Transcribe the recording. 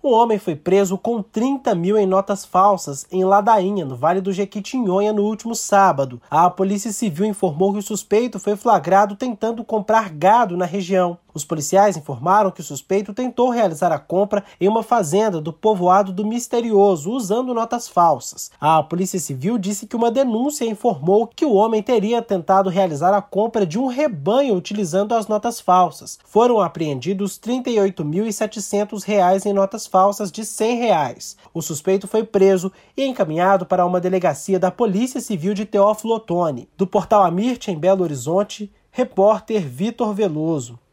Um homem foi preso com 30 mil em notas falsas em Ladainha, no Vale do Jequitinhonha, no último sábado. A Polícia Civil informou que o suspeito foi flagrado tentando comprar gado na região. Os policiais informaram que o suspeito tentou realizar a compra em uma fazenda do povoado do Misterioso, usando notas falsas. A Polícia Civil disse que uma denúncia informou que o homem teria tentado realizar a compra de um rebanho utilizando as notas falsas. Foram apreendidos R$ 38.700 em notas falsas de R$ 100. O suspeito foi preso e encaminhado para uma delegacia da Polícia Civil de Teófilo Otoni. Do portal Amirte, em Belo Horizonte, repórter Vitor Veloso.